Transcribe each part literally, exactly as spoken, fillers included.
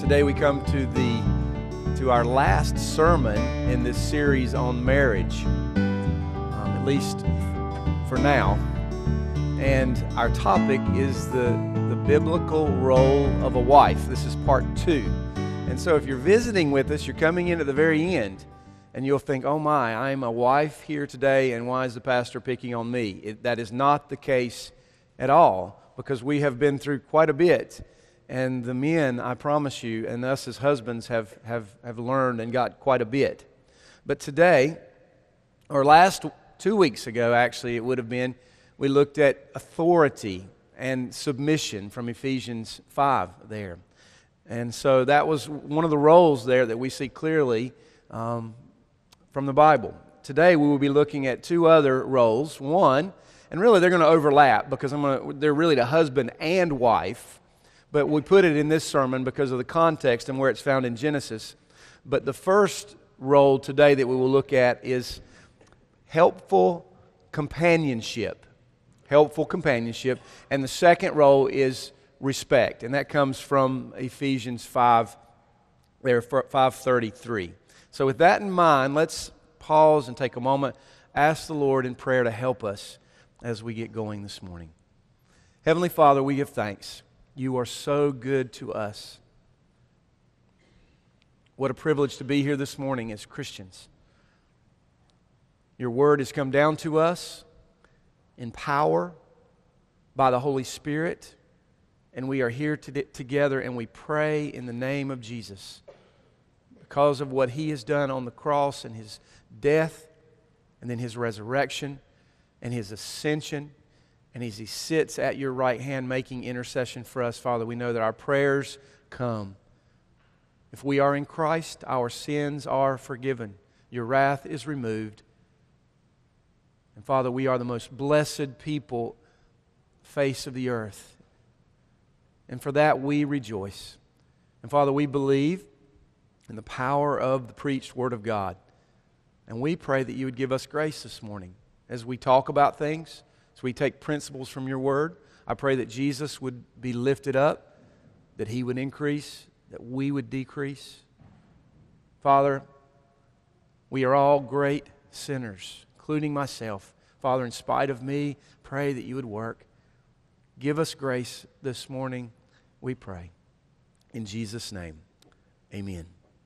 Today we come to the to our last sermon in this series on marriage, um, at least for now. And our topic is the, the biblical role of a wife. This is part two. And so if you're visiting with us, you're coming in at the very end, and you'll think, oh my, I'm a wife here today, and why is the pastor picking on me? It, that is not the case at all, because we have been through quite a bit. And the men, I promise you, and us as husbands have, have, have learned and got quite a bit. But today, or last two weeks ago actually, it would have been, we looked at authority and submission from Ephesians five there. And so that was one of the roles there that we see clearly um, from the Bible. Today we will be looking at two other roles. One, and really they're going to overlap because I'm going to, they're really the husband and wife. But we put it in this sermon because of the context and where it's found in Genesis. But the first role today that we will look at is helpful companionship. Helpful companionship. And the second role is respect. And that comes from Ephesians five, there, five thirty-three. So with that in mind, let's pause and take a moment, ask the Lord in prayer to help us as we get going this morning. Heavenly Father, we give thanks. You are so good to us. What a privilege to be here this morning as Christians. Your word has come down to us in power by the Holy Spirit, and we are here to, together, and we pray in the name of Jesus because of what He has done on the cross and His death and then His resurrection and His ascension. And as He sits at your right hand making intercession for us, Father, we know that our prayers come. If we are in Christ, our sins are forgiven. Your wrath is removed. And Father, we are the most blessed people face of the earth. And for that we rejoice. And Father, we believe in the power of the preached Word of God. And we pray that You would give us grace this morning as we talk about things. So we take principles from Your Word. I pray that Jesus would be lifted up, that He would increase, that we would decrease. Father, we are all great sinners, including myself. Father, in spite of me, pray that You would work. Give us grace this morning, we pray. In Jesus' name, amen.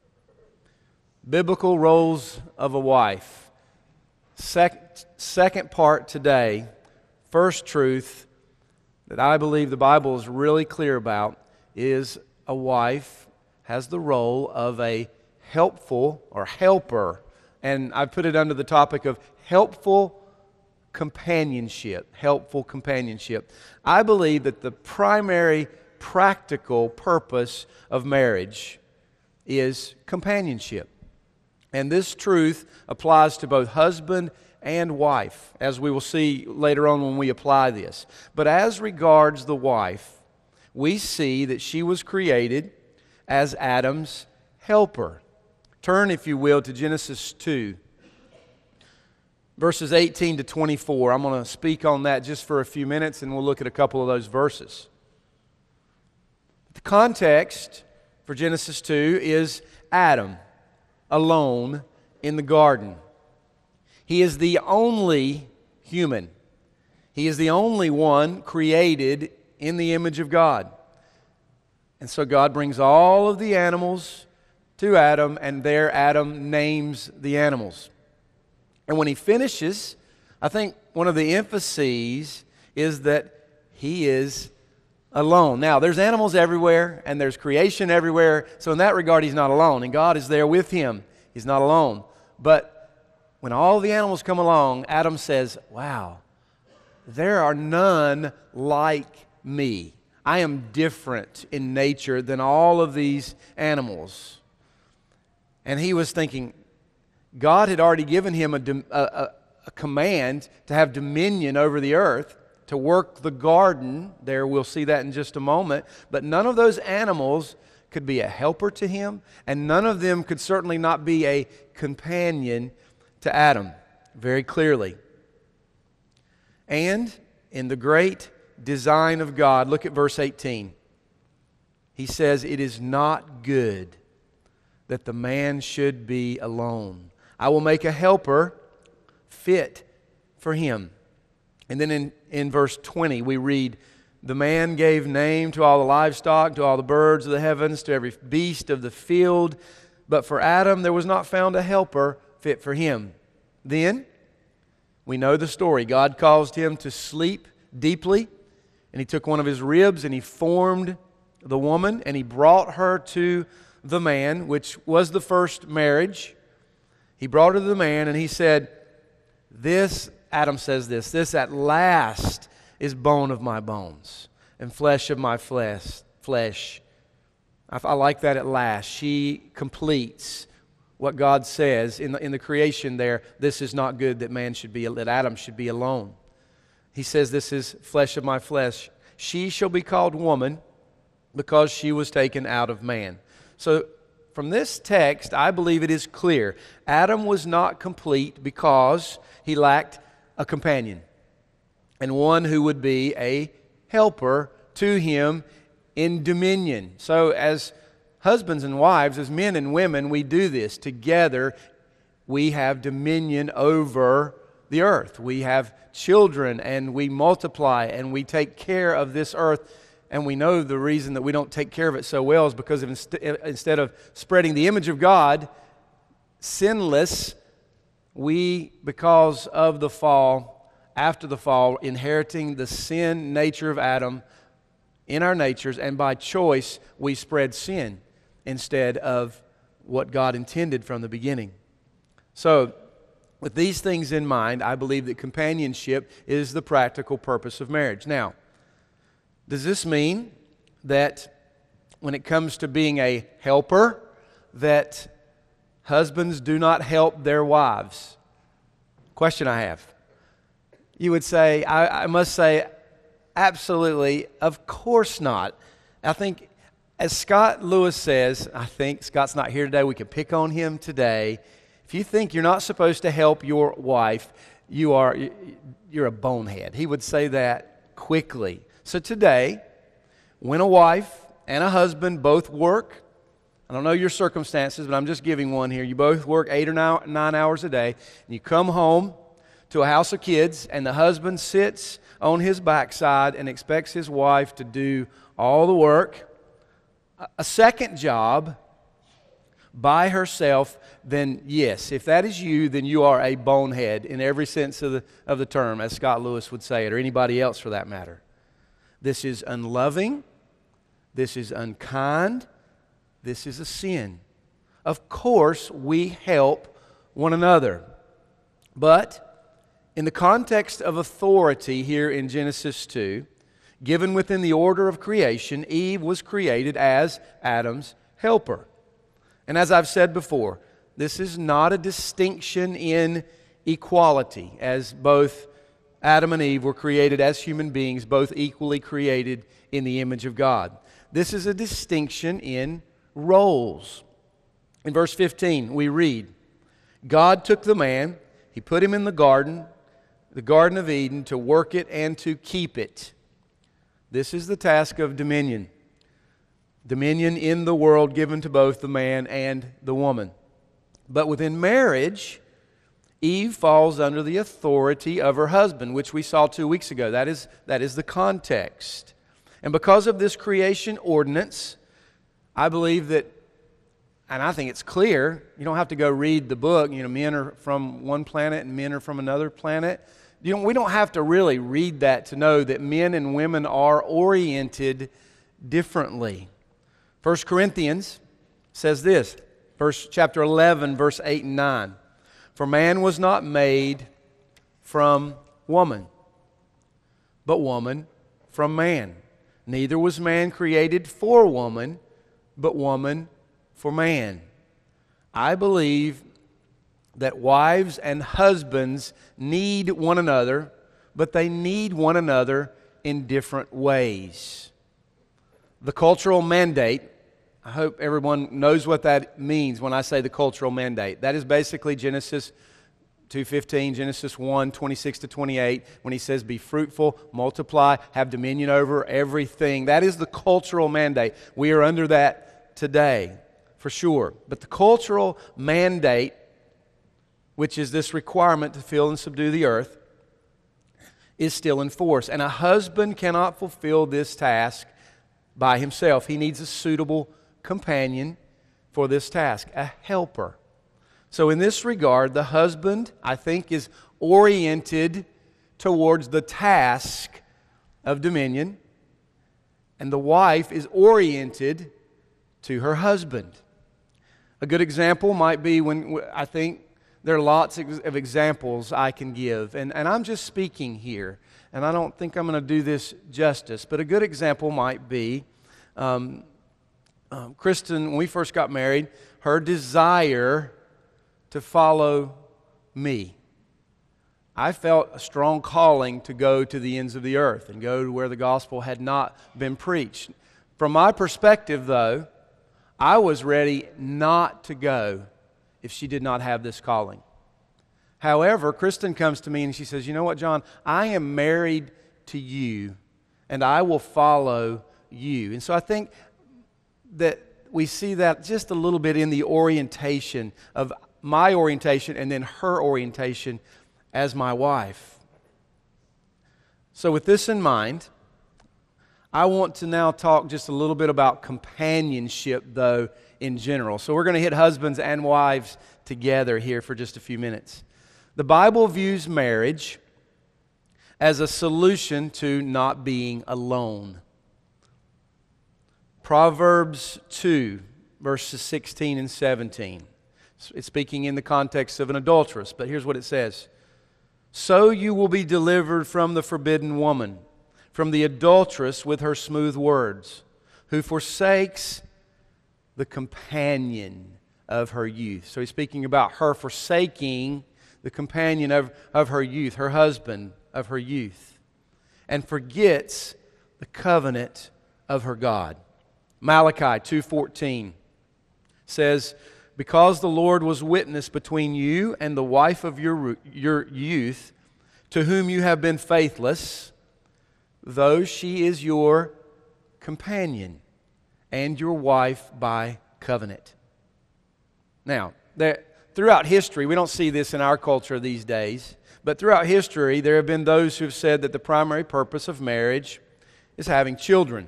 Biblical roles of a wife. Sec- second part today. First truth that I believe the Bible is really clear about is a wife has the role of a helpful or helper. And I put it under the topic of helpful companionship. Helpful companionship. I believe that the primary practical purpose of marriage is companionship. And this truth applies to both husband and wife, as we will see later on when we apply this. But as regards the wife, we see that she was created as Adam's helper. Turn, if you will, to Genesis two, verses eighteen to twenty-four. I'm going to speak on that just for a few minutes, and we'll look at a couple of those verses. The context for Genesis two is Adam alone in the garden. He is the only human. He is the only one created in the image of God. And so God brings all of the animals to Adam, and there Adam names the animals. And when he finishes, I think one of the emphases is that he is alone. Now, there's animals everywhere, and there's creation everywhere, so in that regard, he's not alone, and God is there with him. He's not alone. But when all the animals come along, Adam says, wow, there are none like me. I am different in nature than all of these animals. And he was thinking, God had already given him a, a, a command to have dominion over the earth, to work the garden. There, we'll see that in just a moment. But none of those animals could be a helper to him, and none of them could certainly not be a companion to Adam, very clearly. And in the great design of God, look at verse eighteen. He says, "It is not good that the man should be alone. I will make a helper fit for him." And then in, in verse twenty, we read, "The man gave name to all the livestock, to all the birds of the heavens, to every beast of the field. But for Adam there was not found a helper fit for him." Then, we know the story. God caused him to sleep deeply, and He took one of his ribs and He formed the woman, and He brought her to the man, which was the first marriage. He brought her to the man, and He said, "This," Adam says this, "this at last is bone of my bones and flesh of my flesh." flesh. I, I like that, "at last." She completes what God says in the, in the creation there. This is not good that man should be, that Adam should be alone. He says, "This is flesh of my flesh. She shall be called woman because she was taken out of man." So from this text, I believe it is clear Adam was not complete because he lacked a companion and one who would be a helper to him in dominion. So as husbands and wives, as men and women, we do this together. We have dominion over the earth. We have children, and we multiply, and we take care of this earth. And we know the reason that we don't take care of it so well is because of inst- instead of spreading the image of God, sinless, we, because of the fall, after the fall, inheriting the sin nature of Adam in our natures, and by choice, we spread sin instead of what God intended from the beginning. So, with these things in mind, I believe that companionship is the practical purpose of marriage. Now, does this mean that when it comes to being a helper, that husbands do not help their wives? Question I have. You would say, I, I must say, absolutely, of course not. I think, as Scott Lewis says, I think Scott's not here today, we can pick on him today. If you think you're not supposed to help your wife, you are, you're a bonehead. He would say that quickly. So today, when a wife and a husband both work, I don't know your circumstances, but I'm just giving one here. You both work eight or nine, nine hours a day, and you come home to a house of kids, and the husband sits on his backside and expects his wife to do all the work, a second job by herself, then yes, if that is you, then you are a bonehead in every sense of the, of the term, as Scott Lewis would say it, or anybody else for that matter. This is unloving. This is unkind. This is a sin. Of course, we help one another. But in the context of authority here in Genesis two, given within the order of creation, Eve was created as Adam's helper. And as I've said before, this is not a distinction in equality, as both Adam and Eve were created as human beings, both equally created in the image of God. This is a distinction in roles. In verse fifteen, we read, "God took the man, He put him in the garden, the Garden of Eden, to work it and to keep it." This is the task of dominion. Dominion in the world given to both the man and the woman. But within marriage, Eve falls under the authority of her husband, which we saw two weeks ago. That is, that is the context. And because of this creation ordinance, I believe that, and I think it's clear, you don't have to go read the book, you know, men are from one planet and men are from another planet. You know, we don't have to really read that to know that men and women are oriented differently. First Corinthians says this, verse, chapter eleven, verse eight and nine. "For man was not made from woman, but woman from man. Neither was man created for woman, but woman for man." I believe that wives and husbands need one another, but they need one another in different ways. The cultural mandate, I hope everyone knows what that means when I say the cultural mandate. That is basically Genesis two fifteen, Genesis one, twenty-six to twenty-eight, when he says, be fruitful, multiply, have dominion over everything. That is the cultural mandate. We are under that today, for sure. But the cultural mandate, which is this requirement to fill and subdue the earth, is still in force. And a husband cannot fulfill this task by himself. He needs a suitable companion for this task, a helper. So in this regard, the husband, I think, is oriented towards the task of dominion, and the wife is oriented to her husband. A good example might be when, I think, there are lots of examples I can give, and, and I'm just speaking here, and I don't think I'm going to do this justice, but a good example might be um, um, Kristen, when we first got married, her desire to follow me. I felt a strong calling to go to the ends of the earth and go to where the gospel had not been preached. From my perspective, though, I was ready not to go if she did not have this calling. However, Kristen comes to me and she says, you know what, John, I am married to you and I will follow you. And so I think that we see that just a little bit in the orientation of my orientation and then her orientation as my wife. So with this in mind, I want to now talk just a little bit about companionship, though, in general. So we're going to hit husbands and wives together here for just a few minutes. The Bible views marriage as a solution to not being alone. Proverbs two, verses sixteen and seventeen. It's speaking in the context of an adulteress, but here's what it says. So you will be delivered from the forbidden woman, from the adulteress with her smooth words, who forsakes the companion of her youth. So he's speaking about her forsaking the companion of, of her youth, her husband of her youth, and forgets the covenant of her God. Malachi two fourteen says, because the Lord was witness between you and the wife of your, your youth, to whom you have been faithless, though she is your companion and your wife by covenant. Now, there, throughout history, we don't see this in our culture these days, but throughout history, there have been those who have said that the primary purpose of marriage is having children.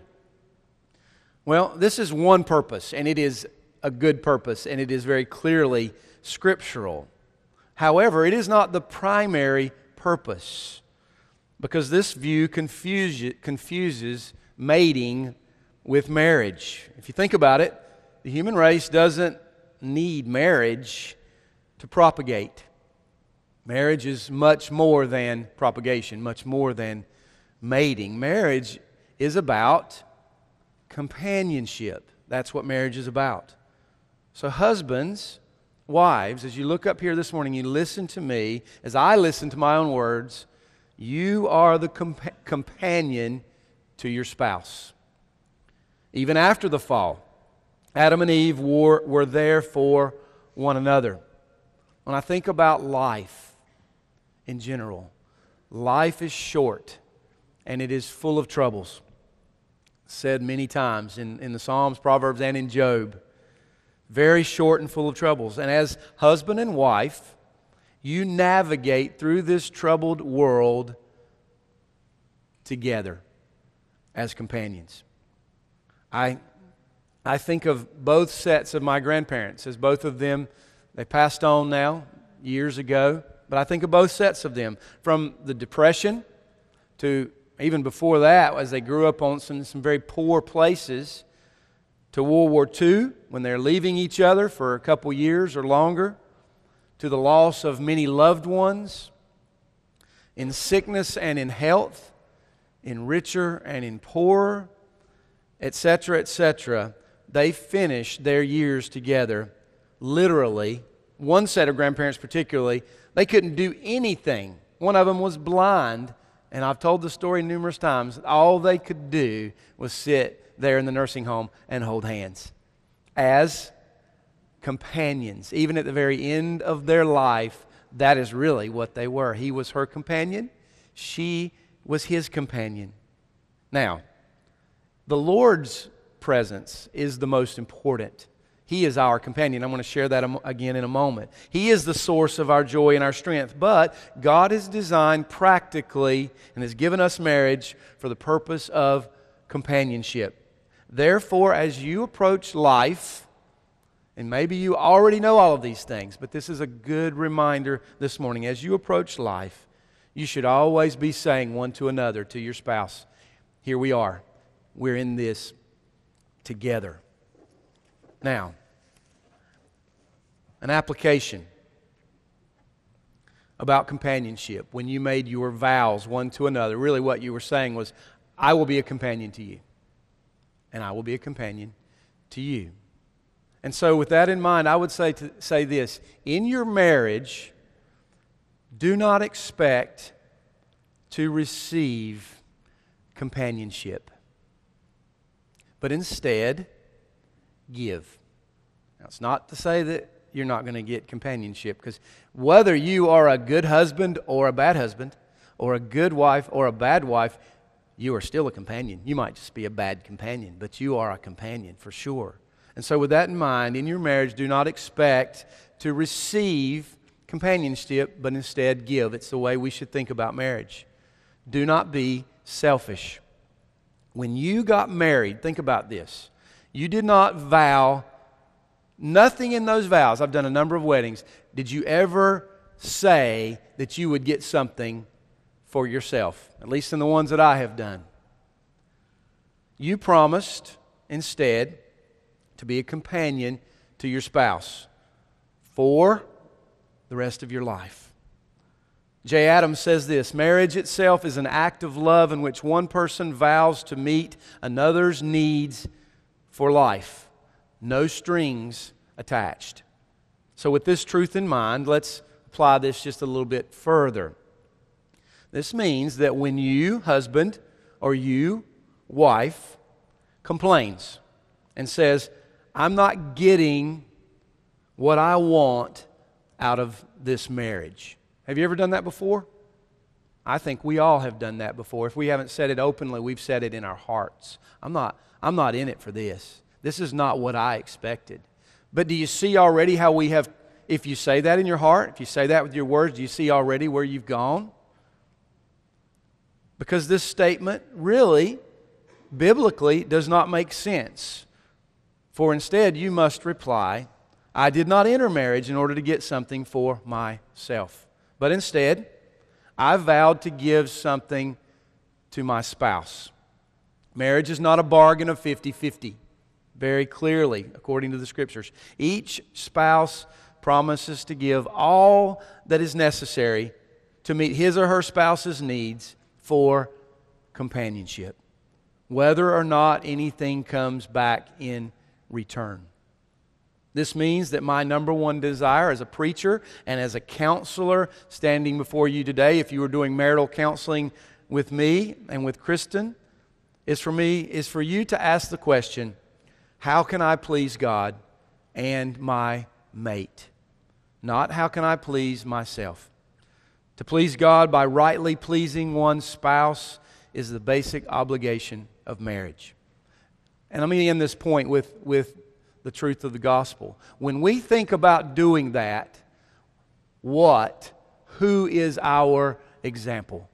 Well, this is one purpose, and it is a good purpose, and it is very clearly scriptural. However, it is not the primary purpose, because this view confuse, confuses mating with marriage. If you think about it, the human race doesn't need marriage to propagate. Marriage is much more than propagation, much more than mating. Marriage is about companionship. That's what marriage is about. So husbands, wives, as you look up here this morning, you listen to me, as I listen to my own words, you are the compa- companion to your spouse. Even after the fall, Adam and Eve were, were there for one another. When I think about life in general, life is short and it is full of troubles. Said many times in, in the Psalms, Proverbs, and in Job. Very short and full of troubles. And as husband and wife, you navigate through this troubled world together as companions. I, I think of both sets of my grandparents, as both of them, they passed on now years ago, but I think of both sets of them, from the Depression to even before that, as they grew up on some, some very poor places, to World War Two, when they're leaving each other for a couple years or longer, to the loss of many loved ones, in sickness and in health, in richer and in poorer, et cetera, et cetera. They finished their years together, literally. One set of grandparents particularly, they couldn't do anything. One of them was blind, and I've told the story numerous times. All they could do was sit there in the nursing home and hold hands as companions. Even at the very end of their life, that is really what they were. He was her companion. She was his companion. Now, the Lord's presence is the most important. He is our companion. I'm going to share that again in a moment. He is the source of our joy and our strength. But God has designed practically and has given us marriage for the purpose of companionship. Therefore, as you approach life, and maybe you already know all of these things, but this is a good reminder this morning. As you approach life, you should always be saying one to another, to your spouse, here we are. We're in this together. Now, an application about companionship. When you made your vows one to another, really what you were saying was, I will be a companion to you, and I will be a companion to you. And so with that in mind, I would say to say this, in your marriage, do not expect to receive companionship, but instead, give. Now, it's not to say that you're not going to get companionship, because whether you are a good husband or a bad husband, or a good wife or a bad wife, you are still a companion. You might just be a bad companion, but you are a companion for sure. And so with that in mind, in your marriage, do not expect to receive companionship, but instead give. It's the way we should think about marriage. Do not be selfish. When you got married, think about this. You did not vow, nothing in those vows, I've done a number of weddings, did you ever say that you would get something for yourself, at least in the ones that I have done. You promised instead to be a companion to your spouse for the rest of your life. Jay Adams says this, marriage itself is an act of love in which one person vows to meet another's needs for life. No strings attached. So with this truth in mind, let's apply this just a little bit further. This means that when you, husband, or you, wife, complains and says, I'm not getting what I want out of this marriage. Have you ever done that before? I think we all have done that before. If we haven't said it openly, we've said it in our hearts. I'm not, I'm not in it for this. This is not what I expected. But do you see already how we have, if you say that in your heart, if you say that with your words, do you see already where you've gone? Because this statement really, biblically, does not make sense. For instead, you must reply, I did not enter marriage in order to get something for myself. But instead, I vowed to give something to my spouse. Marriage is not a bargain of fifty-fifty. Very clearly, according to the Scriptures. Each spouse promises to give all that is necessary to meet his or her spouse's needs for companionship, whether or not anything comes back in return. This means that my number one desire as a preacher and as a counselor standing before you today, if you were doing marital counseling with me and with Kristen, is for me, is for you to ask the question, how can I please God and my mate? Not how can I please myself. To please God by rightly pleasing one's spouse is the basic obligation of marriage. And let me end this point with, with the truth of the gospel. When we think about doing that, what, who is our example?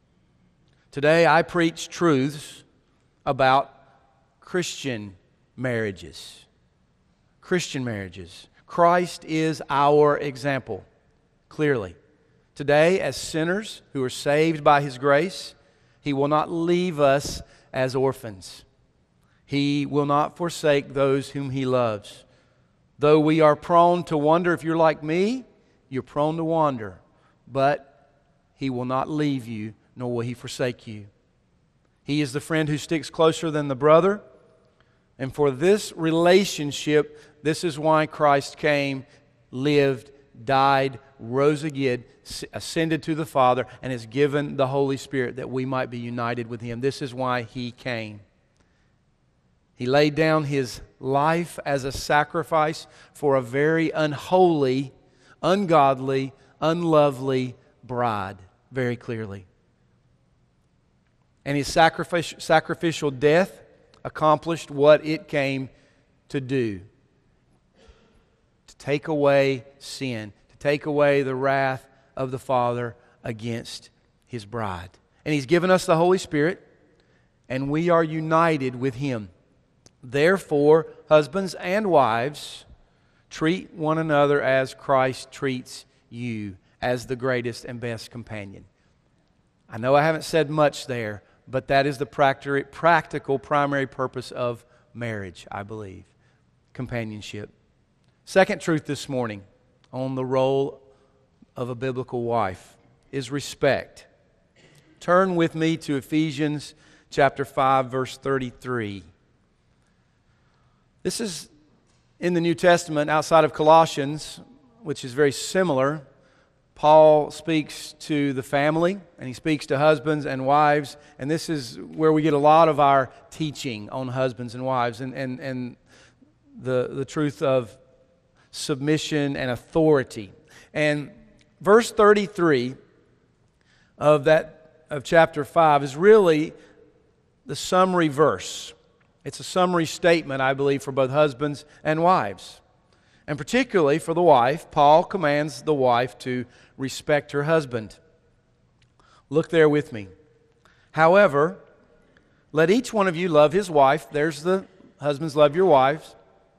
Today I preach truths about Christian marriages. Christian marriages. Christ is our example, clearly. Today, as sinners who are saved by His grace, He will not leave us as orphans. He will not forsake those whom He loves. Though we are prone to wander, if you're like me, you're prone to wander. But He will not leave you, nor will He forsake you. He is the friend who sticks closer than the brother. And for this relationship, this is why Christ came, lived, died, rose again, ascended to the Father, and has given the Holy Spirit that we might be united with Him. This is why He came. He laid down His life as a sacrifice for a very unholy, ungodly, unlovely bride, very clearly. And his sacrific- sacrificial death accomplished what it came to do. To take away sin, to take away the wrath of the Father against His bride. And He's given us the Holy Spirit, and we are united with Him. Therefore, husbands and wives, treat one another as Christ treats you, as the greatest and best companion. I know I haven't said much there, but that is the practi- practical primary purpose of marriage, I believe. Companionship. Second truth this morning on the role of a biblical wife is respect. Turn with me to Ephesians chapter five, verse thirty-three. This is in the New Testament outside of Colossians, which is very similar. Paul speaks to the family, and he speaks to husbands and wives, and this is where we get a lot of our teaching on husbands and wives, and, and, and the, the truth of submission and authority. And verse thirty-three of that of chapter five is really the summary verse. It's a summary statement, I believe, for both husbands and wives. And particularly for the wife, Paul commands the wife to respect her husband. Look there with me. However, let each one of you love his wife. There's the husbands, love your wives.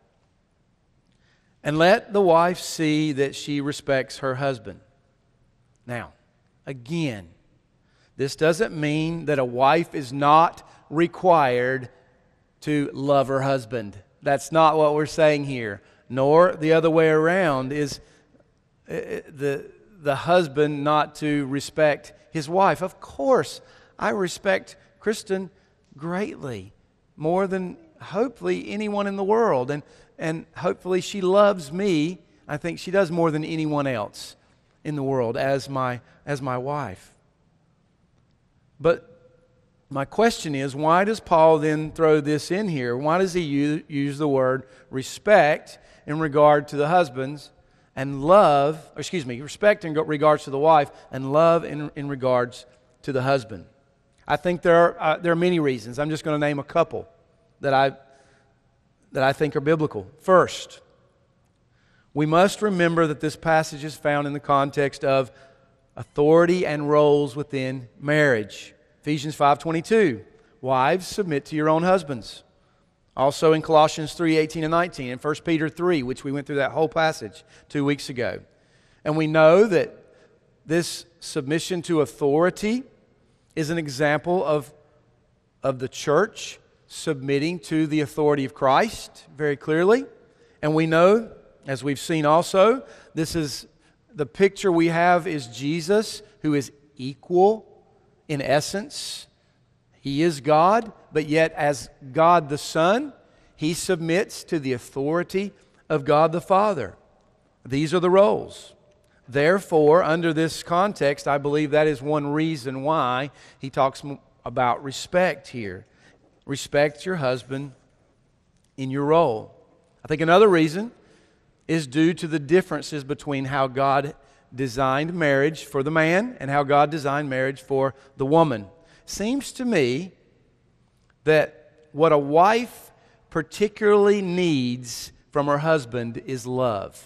And let the wife see that she respects her husband. Now, again, this doesn't mean that a wife is not required to love her husband. That's not what we're saying here. Nor the other way around is the, the husband not to respect his wife. Of course, I respect Kristen greatly, more than hopefully anyone in the world. And, and hopefully she loves me. I think she does more than anyone else in the world as my, as my wife. But my question is, why does Paul then throw this in here? Why does he use, use the word respect in regard to the husbands and love, or excuse me, respect in regards to the wife and love in, in regards to the husband? I think there are, uh, there are many reasons. I'm just going to name a couple that I, that I think are biblical. First, we must remember that this passage is found in the context of authority and roles within marriage. Ephesians five twenty-two, wives, submit to your own husbands. Also in Colossians three eighteen and nineteen, and First Peter three, which we went through that whole passage two weeks ago. And we know that this submission to authority is an example of, of the church submitting to the authority of Christ very clearly. And we know, as we've seen also, this is the picture we have is Jesus, who is equal in essence. He is God, but yet as God the Son, He submits to the authority of God the Father. These are the roles. Therefore, under this context, I believe that is one reason why he talks about respect here. Respect your husband in your role. I think another reason is due to the differences between how God designed marriage for the man and how God designed marriage for the woman. Seems to me that what a wife particularly needs from her husband is love.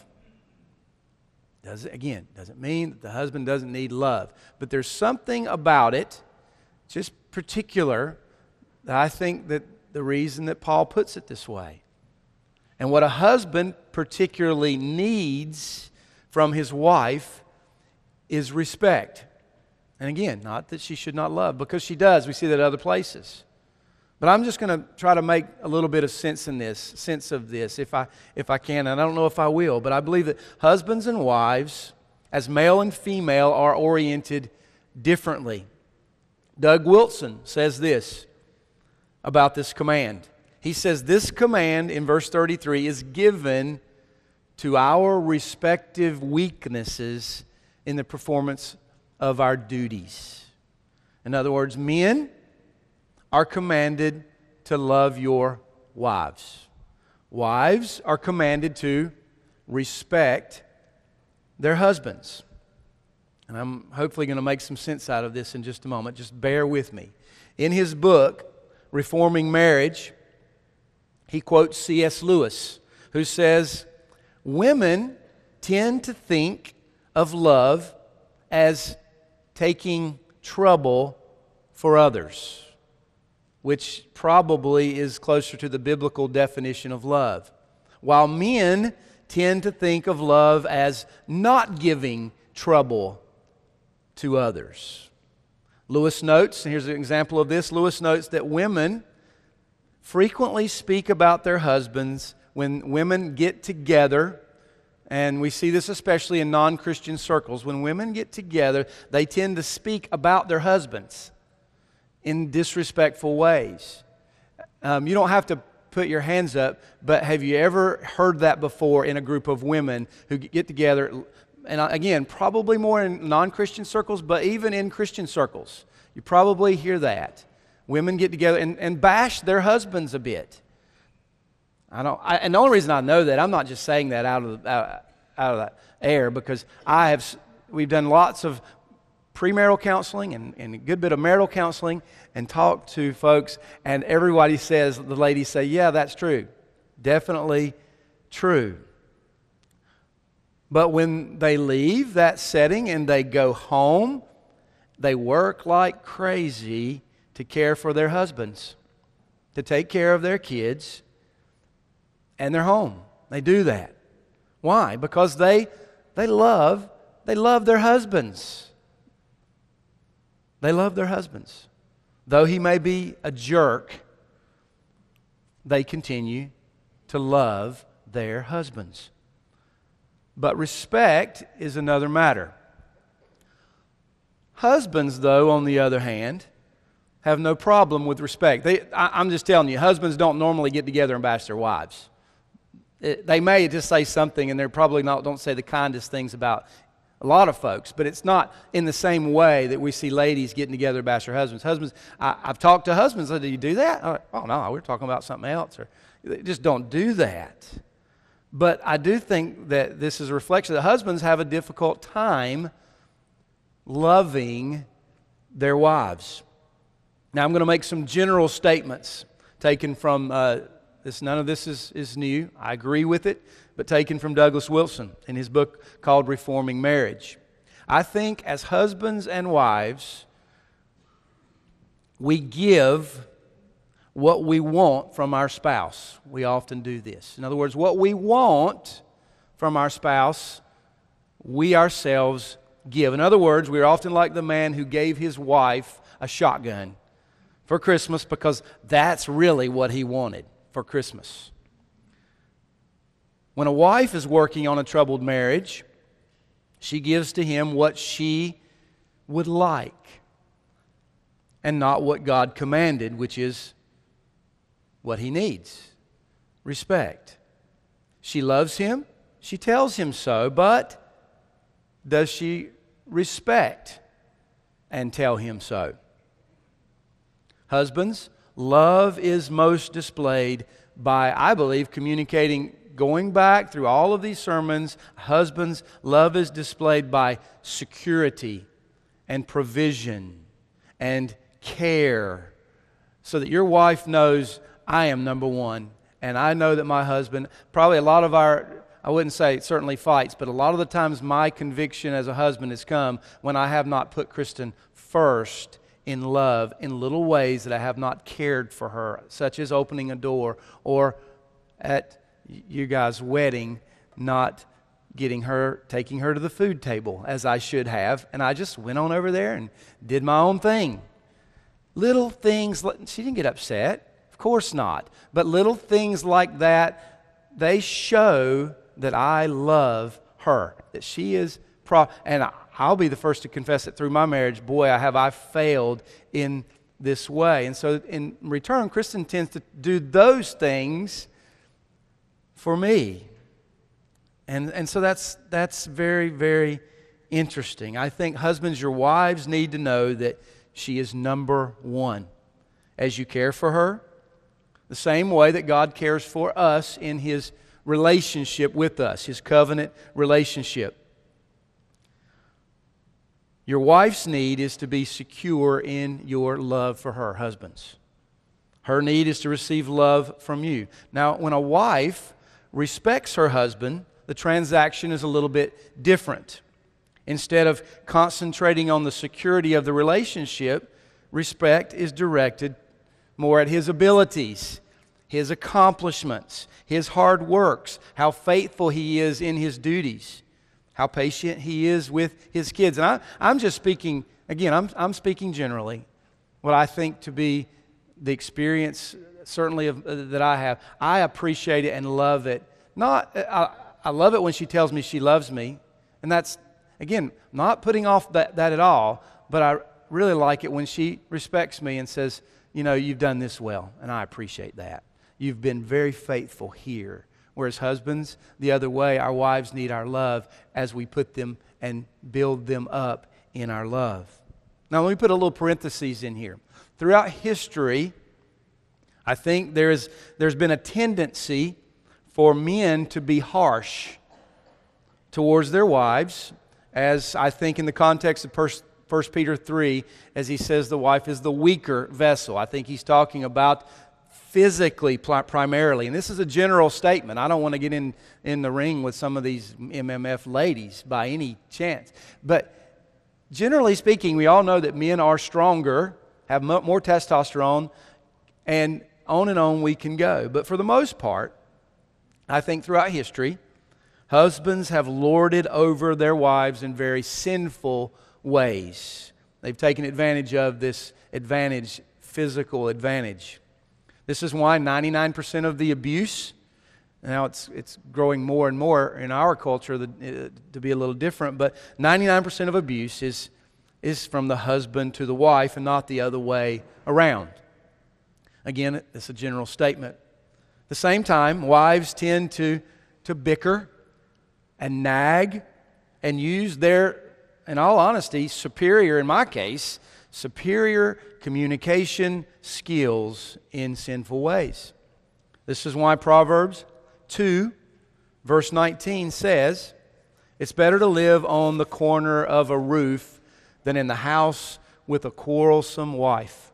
Does it, again, doesn't mean that the husband doesn't need love, but there's something about it, just particular, that I think that the reason that Paul puts it this way. And what a husband particularly needs from his wife is respect. And again, not that she should not love, because she does. We see that other places. But I'm just going to try to make a little bit of sense in this, sense of this, if I if I can. And I don't know if I will, but I believe that husbands and wives, as male and female, are oriented differently. Doug Wilson says this about this command. He says this command in verse thirty-three is given to our respective weaknesses in the performance of our duties. In other words, men are commanded to love your wives. Wives are commanded to respect their husbands. And I'm hopefully going to make some sense out of this in just a moment. Just bear with me. In his book, Reforming Marriage, he quotes C S Lewis, who says, women tend to think of love as taking trouble for others, which probably is closer to the biblical definition of love, while men tend to think of love as not giving trouble to others. Lewis notes, and here's an example of this, Lewis notes that women frequently speak about their husbands when women get together, and we see this especially in non-Christian circles. When women get together, they tend to speak about their husbands in disrespectful ways. Um, you don't have to put your hands up, but have you ever heard that before in a group of women who get together? And again, probably more in non-Christian circles, but even in Christian circles, you probably hear that. Women get together and, and bash their husbands a bit. I don't. I, and the only reason I know that, I'm not just saying that out of out, out of the air, because I have. We've done lots of premarital counseling and, and a good bit of marital counseling, and talked to folks, and everybody says, the ladies say, "Yeah, that's true, definitely true." But when they leave that setting and they go home, they work like crazy to care for their husbands, to take care of their kids and their home. They do that. Why? Because they they love they love their husbands. They love their husbands. Though he may be a jerk, they continue to love their husbands. But respect is another matter. Husbands, though, on the other hand, have no problem with respect. They, I, I'm just telling you, husbands don't normally get together and bash their wives. It, they may just say something, and they probably not, don't say the kindest things about a lot of folks, but it's not in the same way that we see ladies getting together and bash their husbands. Husbands, I, I've talked to husbands, do you do that? Like, oh, no, we're talking about something else. Or they just don't do that. But I do think that this is a reflection that husbands have a difficult time loving their wives. Now, I'm going to make some general statements taken from, uh, this. none of this is, is new. I agree with it, but taken from Douglas Wilson in his book called Reforming Marriage. I think as husbands and wives, we give what we want from our spouse. We often do this. In other words, what we want from our spouse, we ourselves give. In other words, we're often like the man who gave his wife a shotgun for Christmas because that's really what he wanted for Christmas. When a wife is working on a troubled marriage, she gives to him what she would like and not what God commanded, which is what he needs. Respect. She loves him. She tells him so, but does she respect and tell him so? Husbands, love is most displayed by, I believe, communicating, going back through all of these sermons. Husbands, love is displayed by security and provision and care, so that your wife knows, I am number one, and I know that my husband, probably a lot of our, I wouldn't say certainly fights, but a lot of the times my conviction as a husband has come when I have not put Kristen first in love in little ways that I have not cared for her, such as opening a door, or at you guys' wedding, not getting her, taking her to the food table as I should have, and I just went on over there and did my own thing. Little things, she didn't get upset. Of course not. But little things like that, they show that I love her, that she is, pro- and I'll be the first to confess that through my marriage, boy, I have I failed in this way. And so in return, Kristen tends to do those things for me. And and so that's that's very, very interesting. I think husbands, your wives need to know that she is number one as you care for her, the same way that God cares for us in His relationship with us, His covenant relationship. Your wife's need is to be secure in your love for her, husbands. Her need is to receive love from you. Now, when a wife respects her husband, the transaction is a little bit different. Instead of concentrating on the security of the relationship, respect is directed more at his abilities, his accomplishments, his hard works, how faithful he is in his duties, how patient he is with his kids. And I, I'm just speaking, again, I'm, I'm speaking generally, what I think to be the experience, certainly, of, uh, that I have. I appreciate it and love it. Not, I, I love it when she tells me she loves me, and that's, again, not putting off that, that at all, but I really like it when she respects me and says, you know, you've done this well, and I appreciate that. You've been very faithful here. Whereas husbands, the other way, our wives need our love as we put them and build them up in our love. Now, let me put a little parenthesis in here. Throughout history, I think there's, there's been a tendency for men to be harsh towards their wives, as I think in the context of First Peter three, as he says the wife is the weaker vessel. I think he's talking about physically primarily. And this is a general statement. I don't want to get in, in the ring with some of these M M F ladies by any chance. But generally speaking, we all know that men are stronger, have more testosterone, and on and on we can go. But for the most part, I think throughout history, husbands have lorded over their wives in very sinful ways. They've taken advantage of this advantage, physical advantage. This is why ninety-nine percent of the abuse, now it's it's growing more and more in our culture to be a little different, but ninety-nine percent of abuse is, is from the husband to the wife and not the other way around. Again, it's a general statement. At the same time, wives tend to, to bicker and nag and use their, in all honesty, superior, in my case, superior communication skills in sinful ways. This is why Proverbs two, verse nineteen says, it's better to live on the corner of a roof than in the house with a quarrelsome wife.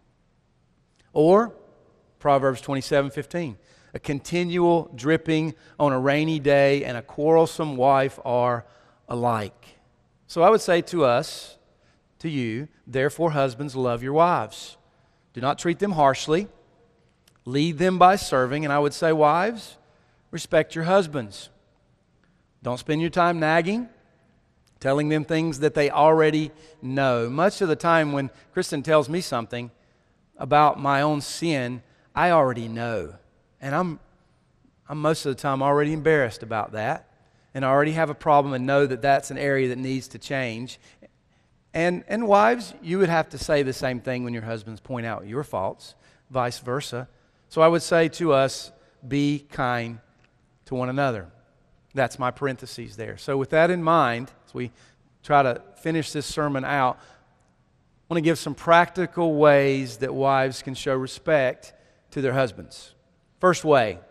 Or Proverbs twenty-seven fifteen, a continual dripping on a rainy day and a quarrelsome wife are alike. So I would say to us, to you, therefore husbands, love your wives. Do not treat them harshly. Lead them by serving. And I would say, wives, respect your husbands. Don't spend your time nagging, telling them things that they already know. Much of the time when Kristen tells me something about my own sin, I already know. And I'm, I'm most of the time already embarrassed about that. And I already have a problem and know that that's an area that needs to change. And, and wives, you would have to say the same thing when your husbands point out your faults, vice versa. So I would say to us, be kind to one another. That's my parentheses there. So with that in mind, as we try to finish this sermon out, I want to give some practical ways that wives can show respect to their husbands. First way,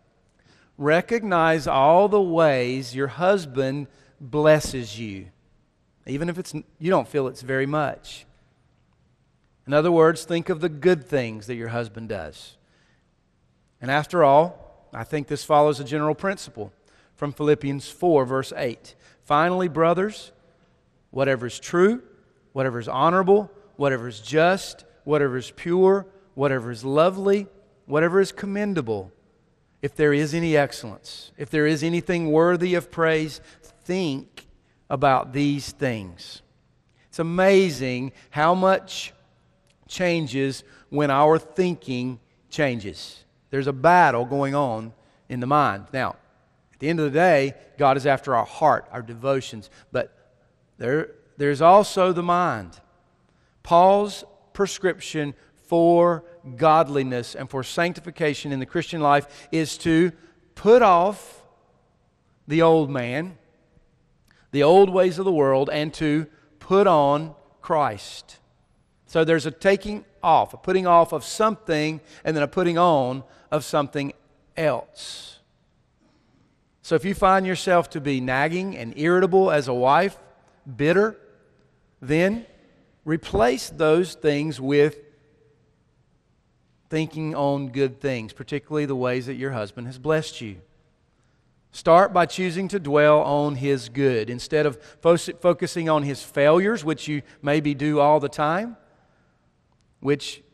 recognize all the ways your husband blesses you, even if it's you don't feel it's very much. In other words, think of the good things that your husband does. And after all, I think this follows a general principle from Philippians four, verse eight. Finally, brothers, whatever is true, whatever is honorable, whatever is just, whatever is pure, whatever is lovely, whatever is commendable, if there is any excellence, if there is anything worthy of praise, think about these things. It's amazing how much changes when our thinking changes. There's a battle going on in the mind. Now, at the end of the day, God is after our heart, our devotions, but there, there's also the mind. Paul's prescription for godliness and for sanctification in the Christian life is to put off the old man, the old ways of the world, and to put on Christ. So there's a taking off, a putting off of something, and then a putting on of something else. So if you find yourself to be nagging and irritable as a wife, bitter, then replace those things with thinking on good things, particularly the ways that your husband has blessed you. Start by choosing to dwell on His good instead of fo- focusing on His failures, which you maybe do all the time, which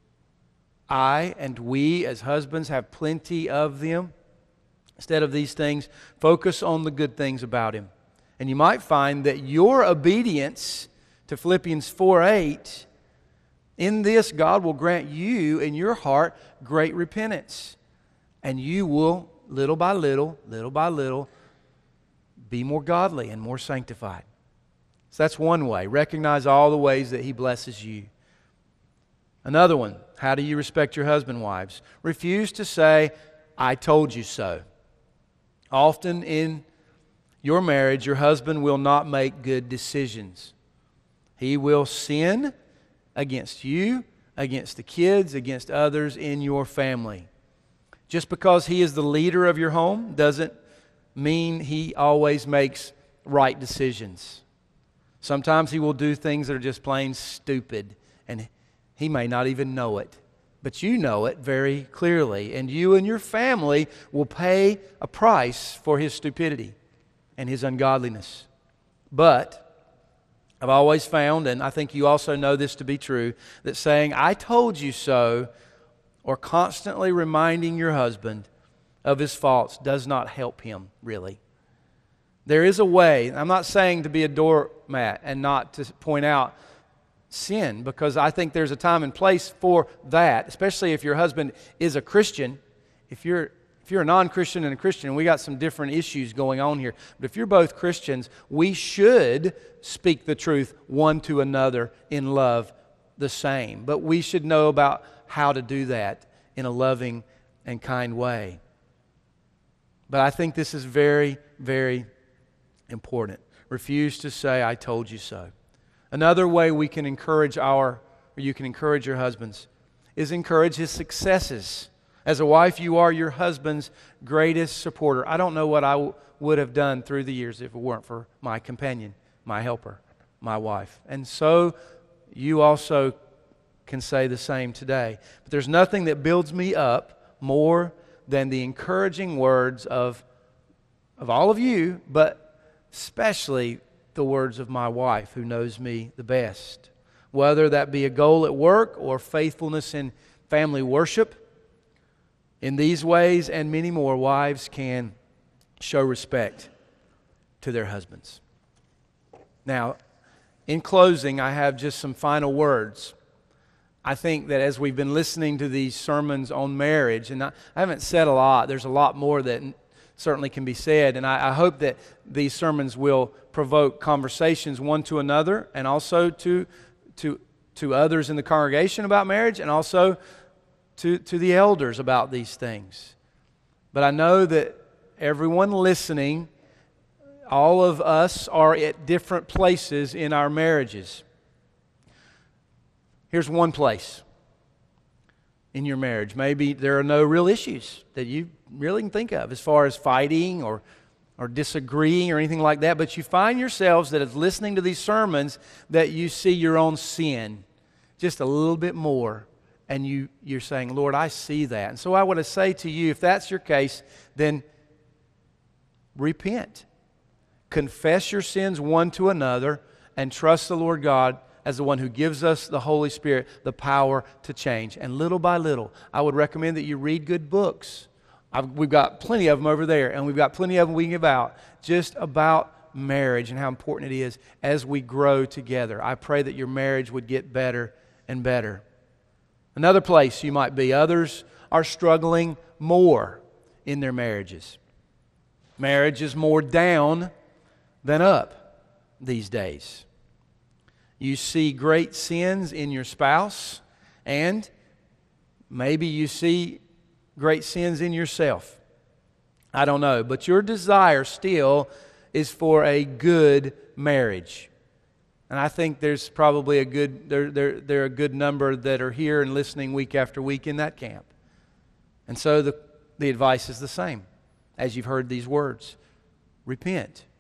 I and we as husbands have plenty of them. Instead of these things, focus on the good things about Him. And you might find that your obedience to Philippians four eight, in this God will grant you in your heart great repentance. And you will, little by little, little by little, be more godly and more sanctified. So that's one way. Recognize all the ways that He blesses you. Another one, how do you respect your husband, wives? Refuse to say, I told you so. Often in your marriage, your husband will not make good decisions. He will sin against you, against the kids, against others in your family. Just because he is the leader of your home doesn't mean he always makes right decisions. Sometimes he will do things that are just plain stupid, and he may not even know it. But you know it very clearly, and you and your family will pay a price for his stupidity and his ungodliness. But I've always found, and I think you also know this to be true, that saying, I told you so, or constantly reminding your husband of his faults does not help him, really. There is a way. I'm not saying to be a doormat and not to point out sin, because I think there's a time and place for that, especially if your husband is a Christian. If you're if you're a non-Christian and a Christian, we got some different issues going on here. But if you're both Christians, we should speak the truth one to another in love the same. But we should know about how to do that in a loving and kind way. But I think this is very, very important. Refuse to say, I told you so. Another way we can encourage our, or you can encourage your husbands, is encourage his successes. As a wife, you are your husband's greatest supporter. I don't know what I w- would have done through the years if it weren't for my companion, my helper, my wife. And so you also can say the same today. But there's nothing that builds me up more than the encouraging words of, of all of you, but especially the words of my wife, who knows me the best. Whether that be a goal at work or faithfulness in family worship, in these ways and many more, wives can show respect to their husbands. Now, in closing, I have just some final words. I think that as we've been listening to these sermons on marriage, and I, I haven't said a lot, there's a lot more that certainly can be said, and I, I hope that these sermons will provoke conversations one to another, and also to to to others in the congregation about marriage, and also to, to the elders about these things. But I know that everyone listening, all of us are at different places in our marriages. Here's one place in your marriage. Maybe there are no real issues that you really can think of as far as fighting or or disagreeing or anything like that, but you find yourselves that as listening to these sermons that you see your own sin just a little bit more, and you, you're saying, Lord, I see that. And so I want to say to you, if that's your case, then repent. Confess your sins one to another and trust the Lord God as the one who gives us the Holy Spirit the power to change. And little by little, I would recommend that you read good books. I've, we've got plenty of them over there, and we've got plenty of them we can give out just about marriage and how important it is as we grow together. I pray that your marriage would get better and better. Another place you might be, others are struggling more in their marriages. Marriage is more down than up these days. You see great sins in your spouse, and maybe you see great sins in yourself. I don't know, but your desire still is for a good marriage. And I think there's probably a good there there there are a good number that are here and listening week after week in that camp. And so the the advice is the same as you've heard these words. Repent.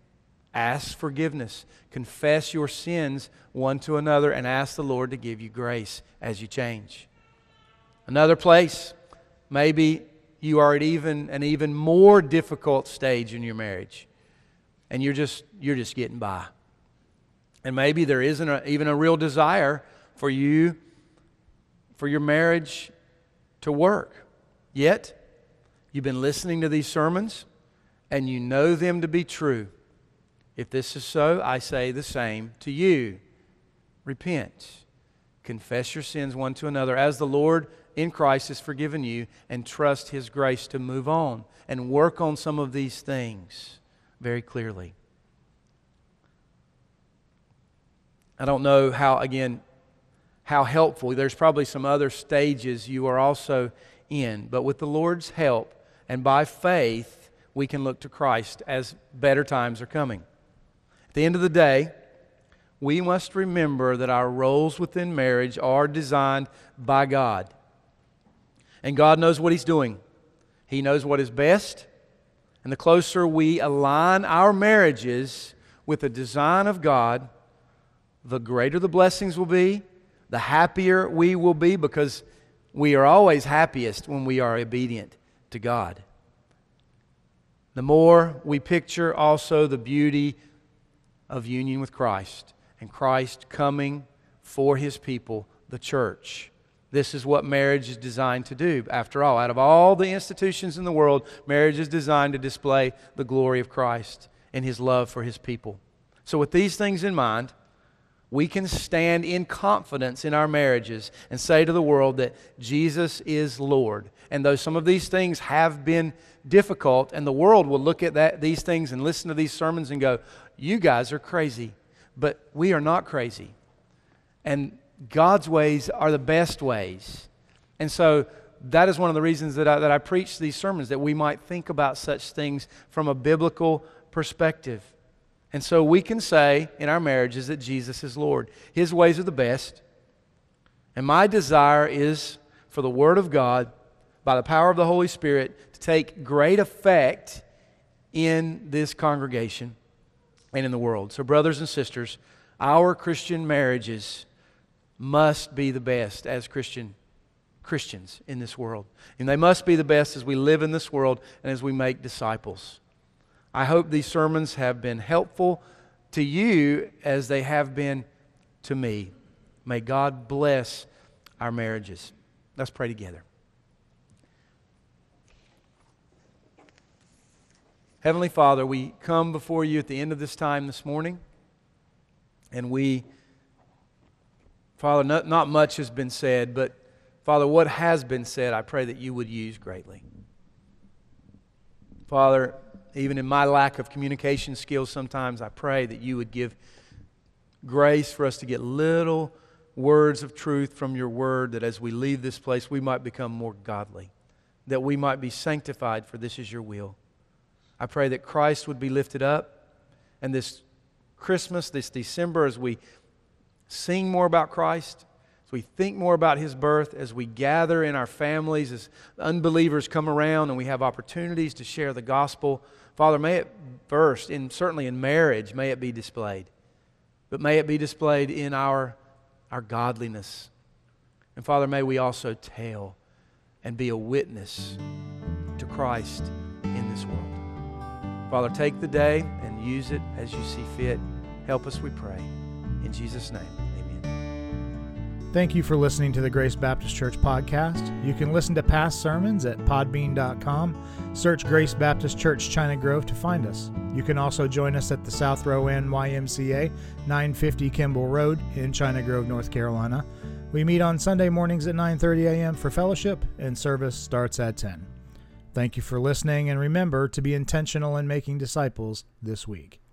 Ask forgiveness. Confess your sins one to another and ask the Lord to give you grace as you change. Another place, maybe you are at even an even more difficult stage in your marriage, and you're just you're just getting by. And maybe there isn't a, even a real desire for you, for your marriage to work. Yet, you've been listening to these sermons, and you know them to be true. If this is so, I say the same to you. Repent. Confess your sins one to another as the Lord in Christ has forgiven you, and trust His grace to move on and work on some of these things very clearly. I don't know how, again, how helpful. There's probably some other stages you are also in. But with the Lord's help and by faith, we can look to Christ as better times are coming. At the end of the day, we must remember that our roles within marriage are designed by God. And God knows what He's doing. He knows what is best. And the closer we align our marriages with the design of God, the greater the blessings will be, the happier we will be, because we are always happiest when we are obedient to God. The more we picture also the beauty of union with Christ and Christ coming for His people, the church. This is what marriage is designed to do. After all, out of all the institutions in the world, marriage is designed to display the glory of Christ and His love for His people. So with these things in mind, we can stand in confidence in our marriages and say to the world that Jesus is Lord. And though some of these things have been difficult, and the world will look at that, these things and listen to these sermons and go, you guys are crazy. But we are not crazy. And God's ways are the best ways. And so that is one of the reasons that I, that I preach these sermons, that we might think about such things from a biblical perspective. And so we can say in our marriages that Jesus is Lord. His ways are the best. And my desire is for the Word of God, by the power of the Holy Spirit, to take great effect in this congregation and in the world. So brothers and sisters, our Christian marriages must be the best as Christian Christians in this world. And they must be the best as we live in this world and as we make disciples. I hope these sermons have been helpful to you as they have been to me. May God bless our marriages. Let's pray together. Heavenly Father, we come before you at the end of this time this morning, and we, Father, not, not much has been said, but Father, what has been said, I pray that you would use greatly. Father, even in my lack of communication skills sometimes, I pray that you would give grace for us to get little words of truth from your word, that as we leave this place, we might become more godly, that we might be sanctified, for this is your will. I pray that Christ would be lifted up, and this Christmas, this December, as we sing more about Christ, as we think more about His birth, as we gather in our families, as unbelievers come around and we have opportunities to share the gospel, Father, may it first, and certainly in marriage, may it be displayed. But may it be displayed in our, our godliness. And Father, may we also tell and be a witness to Christ in this world. Father, take the day and use it as you see fit. Help us, we pray. In Jesus' name, amen. Thank you for listening to the Grace Baptist Church podcast. You can listen to past sermons at podbean dot com. Search Grace Baptist Church China Grove to find us. You can also join us at the South Row Inn Y M C A, nine fifty Kimball Road in China Grove, North Carolina. We meet on Sunday mornings at nine thirty a.m. for fellowship, and service starts at ten. Thank you for listening, and remember to be intentional in making disciples this week.